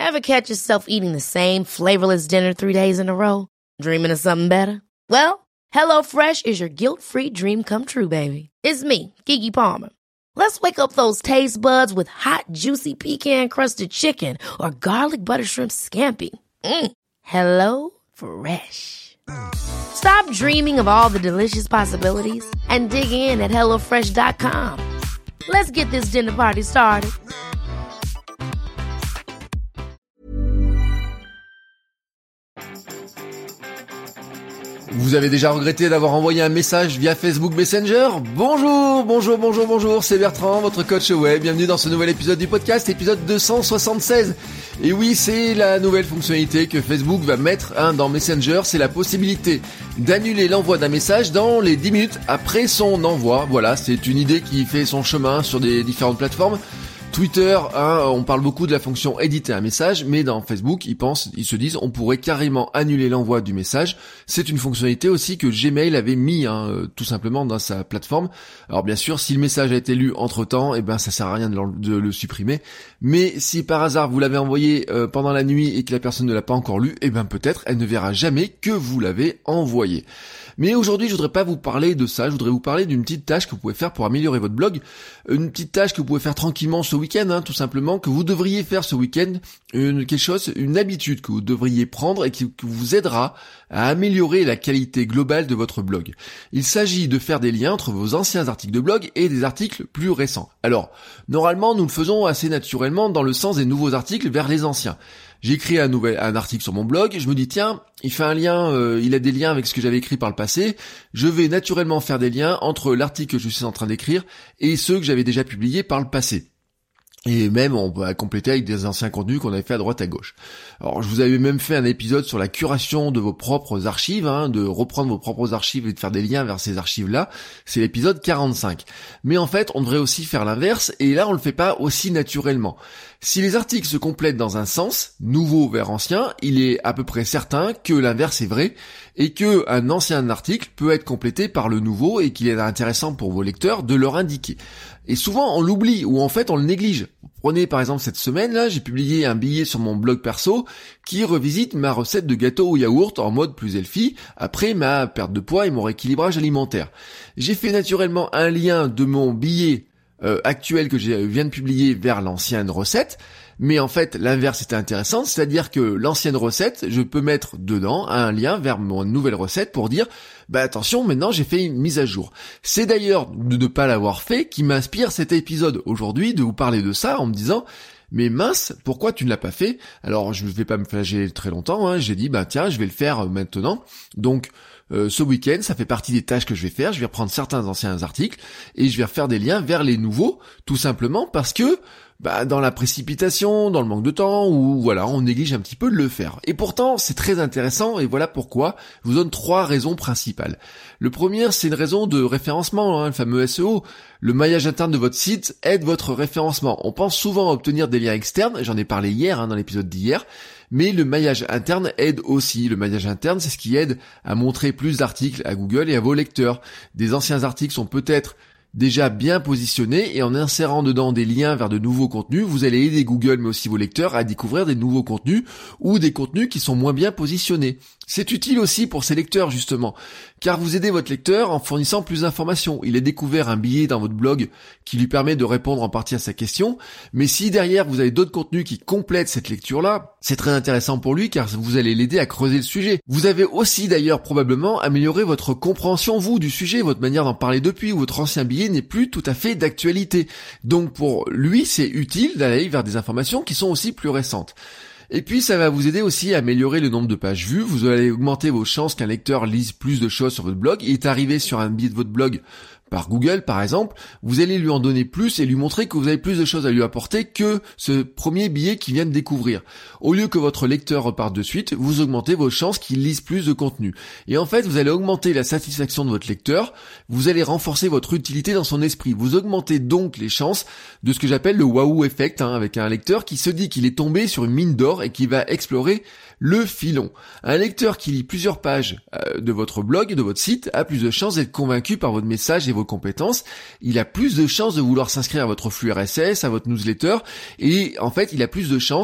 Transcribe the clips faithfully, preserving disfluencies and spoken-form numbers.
Ever catch yourself eating the same flavorless dinner three days in a row? Dreaming of something better? Well, HelloFresh is your guilt-free dream come true, baby. It's me, Keke Palmer. Let's wake up those taste buds with hot, juicy pecan-crusted chicken or garlic butter shrimp scampi. Mm. Hello Fresh. Stop dreaming of all the delicious possibilities and dig in at hello fresh dot com. Let's get this dinner party started. Vous avez déjà regretté d'avoir envoyé un message via Facebook Messenger ? Bonjour, bonjour, bonjour, bonjour, c'est Bertrand, votre coach web. Bienvenue dans ce nouvel épisode du podcast, épisode deux cent soixante-seize. Et oui, c'est la nouvelle fonctionnalité que Facebook va mettre hein, dans Messenger, c'est la possibilité d'annuler l'envoi d'un message dans les dix minutes après son envoi. Voilà, c'est une idée qui fait son chemin sur des différentes plateformes. Twitter, hein, on parle beaucoup de la fonction éditer un message, mais dans Facebook, ils pensent, ils se disent, on pourrait carrément annuler l'envoi du message. C'est une fonctionnalité aussi que Gmail avait mis, hein, euh, tout simplement dans sa plateforme. Alors bien sûr, si le message a été lu entre temps, eh ben ça sert à rien de, de le supprimer. Mais si par hasard vous l'avez envoyé euh, pendant la nuit et que la personne ne l'a pas encore lu, eh ben peut-être elle ne verra jamais que vous l'avez envoyé. Mais aujourd'hui, je voudrais pas vous parler de ça, je voudrais vous parler d'une petite tâche que vous pouvez faire pour améliorer votre blog, une petite tâche que vous pouvez faire tranquillement ce week-end, hein, tout simplement, que vous devriez faire ce week-end, une, quelque chose, une habitude que vous devriez prendre et qui, qui vous aidera à améliorer la qualité globale de votre blog. Il s'agit de faire des liens entre vos anciens articles de blog et des articles plus récents. Alors, normalement, nous le faisons assez naturellement dans le sens des nouveaux articles vers les anciens. J'écris un nouvel un article sur mon blog, je me dis tiens, il fait un lien, euh, il a des liens avec ce que j'avais écrit par le passé, je vais naturellement faire des liens entre l'article que je suis en train d'écrire et ceux que j'avais déjà publiés par le passé. Et même, on va compléter avec des anciens contenus qu'on avait fait à droite à gauche. Alors, je vous avais même fait un épisode sur la curation de vos propres archives, hein, de reprendre vos propres archives et de faire des liens vers ces archives-là. C'est l'épisode quarante-cinq. Mais en fait, on devrait aussi faire l'inverse, et là, on le fait pas aussi naturellement. Si les articles se complètent dans un sens, nouveau vers ancien, il est à peu près certain que l'inverse est vrai, et que un ancien article peut être complété par le nouveau, et qu'il est intéressant pour vos lecteurs de leur indiquer. Et souvent, on l'oublie, ou en fait, on le néglige. Prenez par exemple cette semaine là, j'ai publié un billet sur mon blog perso qui revisite ma recette de gâteau au yaourt en mode plus healthy après ma perte de poids et mon rééquilibrage alimentaire. J'ai fait naturellement un lien de mon billet euh, actuel que je viens de publier vers l'ancienne recette, mais en fait l'inverse était intéressant, c'est-à-dire que l'ancienne recette, je peux mettre dedans un lien vers mon nouvelle recette pour dire bah attention, maintenant j'ai fait une mise à jour. C'est d'ailleurs de ne pas l'avoir fait qui m'inspire cet épisode aujourd'hui, de vous parler de ça en me disant mais mince, pourquoi tu ne l'as pas fait ? Alors je ne vais pas me flageller très longtemps, hein. J'ai dit bah tiens, je vais le faire maintenant. Donc euh, ce week-end, ça fait partie des tâches que je vais faire. Je vais reprendre certains anciens articles et je vais refaire des liens vers les nouveaux, tout simplement parce que bah dans la précipitation, dans le manque de temps, ou voilà, on néglige un petit peu de le faire. Et pourtant, c'est très intéressant, et voilà pourquoi je vous donne trois raisons principales. Le premier, c'est une raison de référencement, hein, le fameux S E O. Le maillage interne de votre site aide votre référencement. On pense souvent à obtenir des liens externes, j'en ai parlé hier, hein, dans l'épisode d'hier, mais le maillage interne aide aussi. Le maillage interne, c'est ce qui aide à montrer plus d'articles à Google et à vos lecteurs. Des anciens articles sont peut-être déjà bien positionné, et en insérant dedans des liens vers de nouveaux contenus, vous allez aider Google mais aussi vos lecteurs à découvrir des nouveaux contenus ou des contenus qui sont moins bien positionnés. C'est utile aussi pour ces lecteurs justement, car vous aidez votre lecteur en fournissant plus d'informations. Il a découvert un billet dans votre blog qui lui permet de répondre en partie à sa question, mais si derrière vous avez d'autres contenus qui complètent cette lecture-là, c'est très intéressant pour lui car vous allez l'aider à creuser le sujet. Vous avez aussi d'ailleurs probablement amélioré votre compréhension vous du sujet, votre manière d'en parler depuis, ou votre ancien billet n'est plus tout à fait d'actualité. Donc pour lui, c'est utile d'aller vers des informations qui sont aussi plus récentes. Et puis ça va vous aider aussi à améliorer le nombre de pages vues, vous allez augmenter vos chances qu'un lecteur lise plus de choses sur votre blog. Il est arrivé sur un billet de votre blog par Google par exemple, vous allez lui en donner plus et lui montrer que vous avez plus de choses à lui apporter que ce premier billet qu'il vient de découvrir. Au lieu que votre lecteur reparte de suite, vous augmentez vos chances qu'il lise plus de contenu. Et en fait, vous allez augmenter la satisfaction de votre lecteur, vous allez renforcer votre utilité dans son esprit. Vous augmentez donc les chances de ce que j'appelle le wow effect, hein, avec un lecteur qui se dit qu'il est tombé sur une mine d'or et qui va explorer le filon. Un lecteur qui lit plusieurs pages euh, de votre blog, de votre site, a plus de chances d'être convaincu par votre message et vos compétences. Il a plus de chances de vouloir s'inscrire à votre flux R S S, à votre newsletter, et en fait, il a plus de chances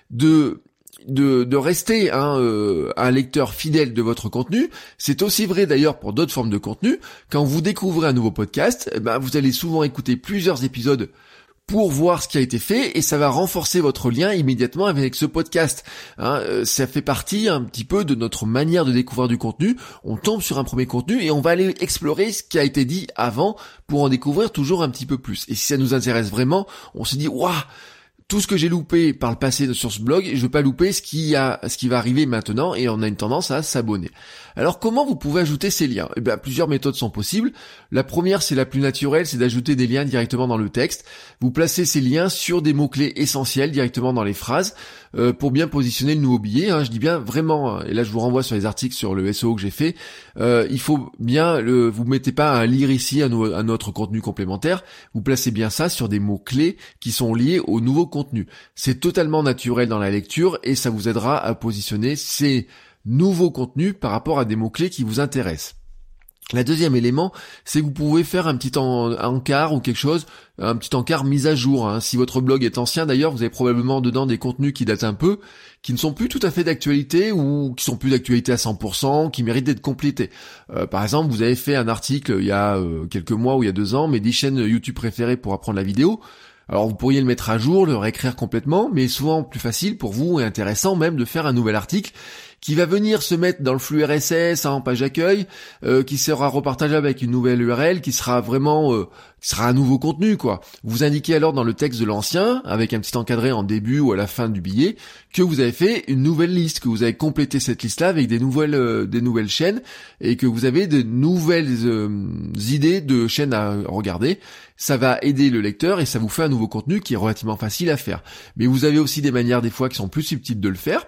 de de, de rester hein, euh, un lecteur fidèle de votre contenu. C'est aussi vrai d'ailleurs pour d'autres formes de contenu. Quand vous découvrez un nouveau podcast, eh ben, vous allez souvent écouter plusieurs épisodes pour voir ce qui a été fait, et ça va renforcer votre lien immédiatement avec ce podcast. Hein, euh, ça fait partie un petit peu de notre manière de découvrir du contenu. On tombe sur un premier contenu et on va aller explorer ce qui a été dit avant pour en découvrir toujours un petit peu plus. Et si ça nous intéresse vraiment, on se dit waouh, tout ce que j'ai loupé par le passé sur ce blog, je veux pas louper ce qui a, ce qui va arriver maintenant, et on a une tendance à s'abonner. Alors comment vous pouvez ajouter ces liens ? Eh bien, plusieurs méthodes sont possibles. La première, c'est la plus naturelle, c'est d'ajouter des liens directement dans le texte. Vous placez ces liens sur des mots-clés essentiels directement dans les phrases euh, pour bien positionner le nouveau billet. Hein, je dis bien vraiment, et là je vous renvoie sur les articles sur le S E O que j'ai fait, euh, il faut bien, le, vous mettez pas à lire ici un, un autre contenu complémentaire, vous placez bien ça sur des mots-clés qui sont liés au nouveau contenu. C'est totalement naturel dans la lecture et ça vous aidera à positionner ces nouveaux contenus par rapport à des mots-clés qui vous intéressent. La deuxième élément, c'est que vous pouvez faire un petit en, encart ou quelque chose, un petit encart mise à jour. Hein. Si votre blog est ancien d'ailleurs, vous avez probablement dedans des contenus qui datent un peu, qui ne sont plus tout à fait d'actualité ou qui sont plus d'actualité à cent pour cent, qui méritent d'être complétés. Euh, par exemple, vous avez fait un article il y a euh, quelques mois ou il y a deux ans, mes dix chaînes YouTube préférées pour apprendre la vidéo. Alors vous pourriez le mettre à jour, le réécrire complètement, mais souvent plus facile pour vous et intéressant même de faire un nouvel article qui va venir se mettre dans le flux R S S en page d'accueil, euh, qui sera repartageable avec une nouvelle U R L, qui sera vraiment, euh, qui sera un nouveau contenu quoi. Vous indiquez alors dans le texte de l'ancien, avec un petit encadré en début ou à la fin du billet, que vous avez fait une nouvelle liste, que vous avez complété cette liste-là avec des nouvelles, euh, des nouvelles chaînes, et que vous avez de nouvelles euh, idées de chaînes à regarder. Ça va aider le lecteur et ça vous fait un nouveau contenu qui est relativement facile à faire. Mais vous avez aussi des manières des fois qui sont plus subtiles de le faire.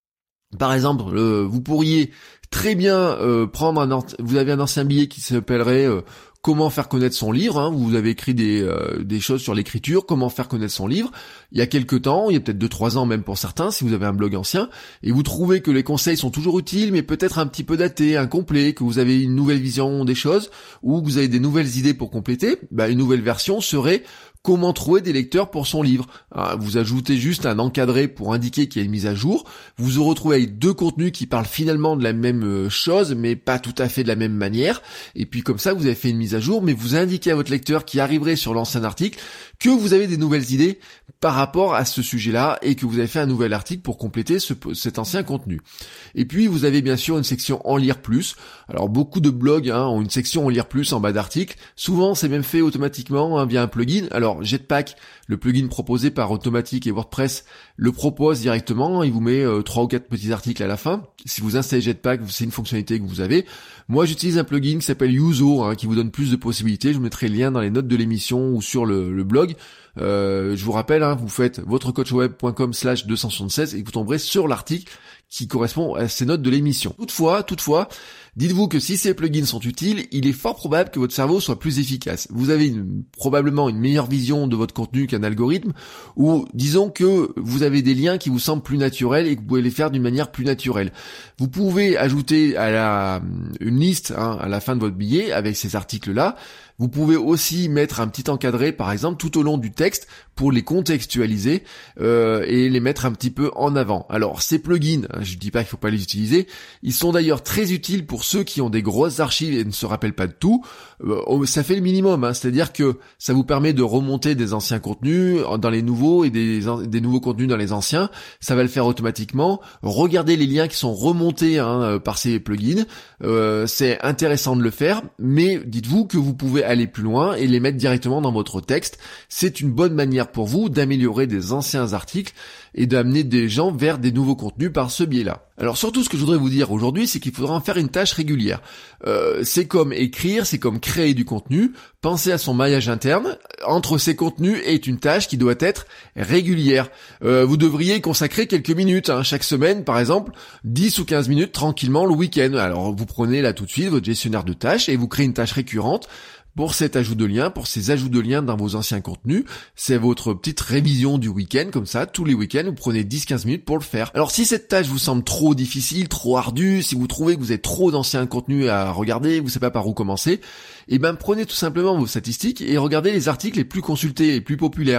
Par exemple, euh, vous pourriez très bien euh, prendre un, vous avez un ancien billet qui s'appellerait euh, comment faire connaître son livre. Hein, vous avez écrit des euh, des choses sur l'écriture, comment faire connaître son livre. Il y a quelques temps, il y a peut-être deux trois ans même pour certains, si vous avez un blog ancien, et vous trouvez que les conseils sont toujours utiles, mais peut-être un petit peu datés, incomplets, que vous avez une nouvelle vision des choses, ou que vous avez des nouvelles idées pour compléter. Bah, une nouvelle version serait comment trouver des lecteurs pour son livre. Alors, vous ajoutez juste un encadré pour indiquer qu'il y a une mise à jour. Vous vous retrouvez avec deux contenus qui parlent finalement de la même chose, mais pas tout à fait de la même manière. Et puis comme ça, vous avez fait une mise à jour, mais vous indiquez à votre lecteur qui arriverait sur l'ancien article que vous avez des nouvelles idées par rapport à ce sujet-là et que vous avez fait un nouvel article pour compléter ce, cet ancien contenu. Et puis vous avez bien sûr une section en lire plus. Alors beaucoup de blogs hein, ont une section en lire plus en bas d'article. Souvent c'est même fait automatiquement hein, via un plugin. Alors Jetpack, le plugin proposé par Automattic et WordPress, le propose directement. Il vous met euh, trois ou quatre petits articles à la fin. Si vous installez Jetpack, c'est une fonctionnalité que vous avez. Moi j'utilise un plugin qui s'appelle Yuzo hein, qui vous donne plus de possibilités. Je vous mettrai le lien dans les notes de l'émission ou sur le, le blog. Euh, je vous rappelle, hein, vous faites votrecoachweb point com slash deux cent soixante-seize et vous tomberez sur l'article qui correspond à ces notes de l'émission. Toutefois, toutefois, dites-vous que si ces plugins sont utiles, il est fort probable que votre cerveau soit plus efficace. Vous avez une, probablement une meilleure vision de votre contenu qu'un algorithme, ou disons que vous avez des liens qui vous semblent plus naturels et que vous pouvez les faire d'une manière plus naturelle. Vous pouvez ajouter à la, une liste hein, à la fin de votre billet avec ces articles-là. Vous pouvez aussi mettre un petit encadré, par exemple, tout au long du texte pour les contextualiser euh, et les mettre un petit peu en avant. Alors, ces plugins, je ne dis pas qu'il ne faut pas les utiliser, ils sont d'ailleurs très utiles pour ceux qui ont des grosses archives et ne se rappellent pas de tout. Euh, ça fait le minimum, hein, c'est-à-dire que ça vous permet de remonter des anciens contenus dans les nouveaux et des, des nouveaux contenus dans les anciens. Ça va le faire automatiquement. Regardez les liens qui sont remontés hein, par ces plugins. Euh, c'est intéressant de le faire, mais dites-vous que vous pouvez aller plus loin et les mettre directement dans votre texte. C'est une bonne manière pour vous d'améliorer des anciens articles et d'amener des gens vers des nouveaux contenus par ce biais-là. Alors surtout, ce que je voudrais vous dire aujourd'hui, c'est qu'il faudra en faire une tâche régulière. Euh, c'est comme écrire, c'est comme créer du contenu. Pensez à son maillage interne. Entre ces contenus est une tâche qui doit être régulière. Euh, vous devriez consacrer quelques minutes, hein, chaque semaine, par exemple, dix ou quinze minutes tranquillement le week-end. Alors vous prenez là tout de suite votre gestionnaire de tâches et vous créez une tâche récurrente pour cet ajout de liens, pour ces ajouts de liens dans vos anciens contenus. C'est votre petite révision du week-end, comme ça, tous les week-ends, vous prenez dix à quinze minutes pour le faire. Alors si cette tâche vous semble trop difficile, trop ardue, si vous trouvez que vous avez trop d'anciens contenus à regarder, vous ne savez pas par où commencer, eh ben prenez tout simplement vos statistiques et regardez les articles les plus consultés, les plus populaires.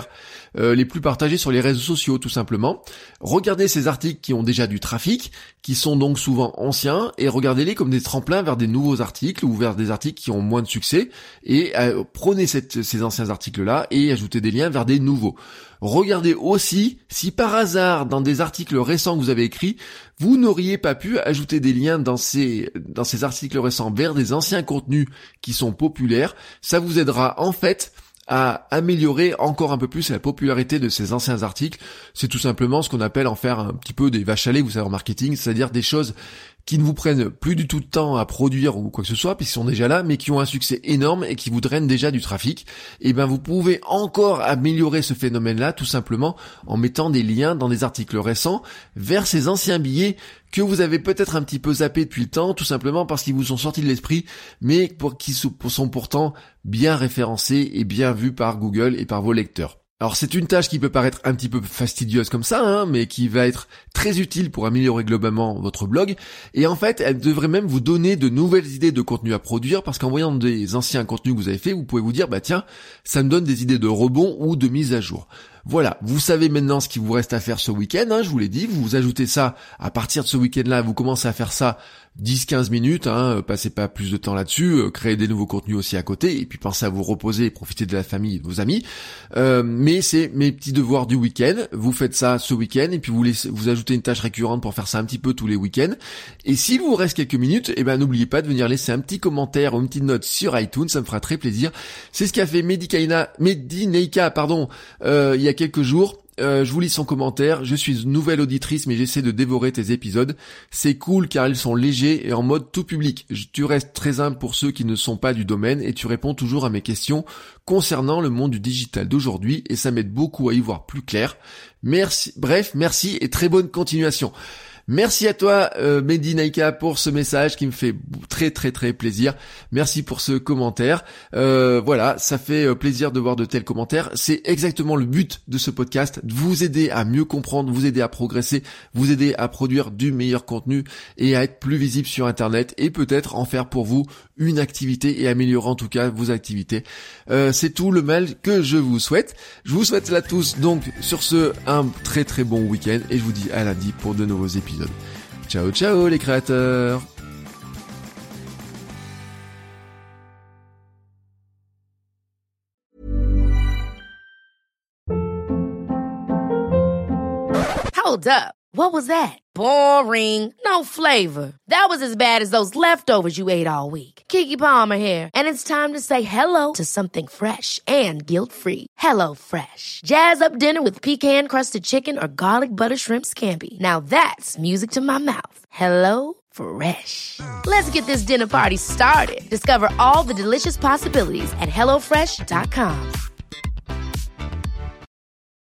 euh, les plus partagés sur les réseaux sociaux tout simplement. Regardez ces articles qui ont déjà du trafic, qui sont donc souvent anciens, et regardez-les comme des tremplins vers des nouveaux articles ou vers des articles qui ont moins de succès, et euh, prenez cette, ces anciens articles-là et ajoutez des liens vers des nouveaux. Regardez aussi si par hasard dans des articles récents que vous avez écrits, vous n'auriez pas pu ajouter des liens dans ces, dans ces articles récents vers des anciens contenus qui sont populaires. Ça vous aidera en fait à améliorer encore un peu plus la popularité de ces anciens articles. C'est tout simplement ce qu'on appelle en faire un petit peu des vaches à lait, vous savez, en marketing, c'est-à-dire des choses qui ne vous prennent plus du tout de temps à produire ou quoi que ce soit, puisqu'ils sont déjà là, mais qui ont un succès énorme et qui vous drainent déjà du trafic. Et ben, vous pouvez encore améliorer ce phénomène-là, tout simplement en mettant des liens dans des articles récents vers ces anciens billets que vous avez peut-être un petit peu zappé depuis le temps, tout simplement parce qu'ils vous sont sortis de l'esprit, mais pour, qui sont pourtant bien référencés et bien vus par Google et par vos lecteurs. Alors c'est une tâche qui peut paraître un petit peu fastidieuse comme ça, hein, mais qui va être très utile pour améliorer globalement votre blog. Et en fait, elle devrait même vous donner de nouvelles idées de contenu à produire, parce qu'en voyant des anciens contenus que vous avez fait, vous pouvez vous dire, bah tiens, ça me donne des idées de rebond ou de mise à jour. Voilà, vous savez maintenant ce qu'il vous reste à faire ce week-end, hein, je vous l'ai dit, vous ajoutez ça à partir de ce week-end-là, vous commencez à faire ça dix à quinze minutes, hein, passez pas plus de temps là-dessus, euh, créez des nouveaux contenus aussi à côté, et puis pensez à vous reposer et profiter de la famille et de vos amis. Euh, mais c'est mes petits devoirs du week-end, vous faites ça ce week-end, et puis vous laissez, vous ajoutez une tâche récurrente pour faire ça un petit peu tous les week-ends. Et s'il vous reste quelques minutes, eh ben n'oubliez pas de venir laisser un petit commentaire ou une petite note sur iTunes, ça me fera très plaisir. C'est ce qu'a fait Medikaina, Medineika, pardon, euh, il y a quelques jours. Euh, je vous lis son commentaire. Je suis une nouvelle auditrice, mais j'essaie de dévorer tes épisodes. C'est cool car ils sont légers et en mode tout public. Je, tu restes très humble pour ceux qui ne sont pas du domaine et tu réponds toujours à mes questions concernant le monde du digital d'aujourd'hui et ça m'aide beaucoup à y voir plus clair. Merci, bref, merci et très bonne continuation. Merci à toi, euh, Mehdi Naika, pour ce message qui me fait très très très plaisir. Merci pour ce commentaire. Euh, voilà, ça fait plaisir de voir de tels commentaires. C'est exactement le but de ce podcast, de vous aider à mieux comprendre, vous aider à progresser, vous aider à produire du meilleur contenu et à être plus visible sur Internet et peut-être en faire pour vous une activité et améliorer en tout cas vos activités. Euh, c'est tout le mal que je vous souhaite. Je vous souhaite là tous donc sur ce un très très bon week-end et je vous dis à lundi pour de nouveaux épisodes. Ciao ciao les créateurs. Hold up. What was that? Boring. No flavor. That was as bad as those leftovers you ate all week. Keke Palmer here, and it's time to say hello to something fresh and guilt-free. Hello Fresh. Jazz up dinner with pecan-crusted chicken or garlic butter shrimp scampi. Now that's music to my mouth. Hello Fresh. Let's get this dinner party started. Discover all the delicious possibilities at hello fresh dot com.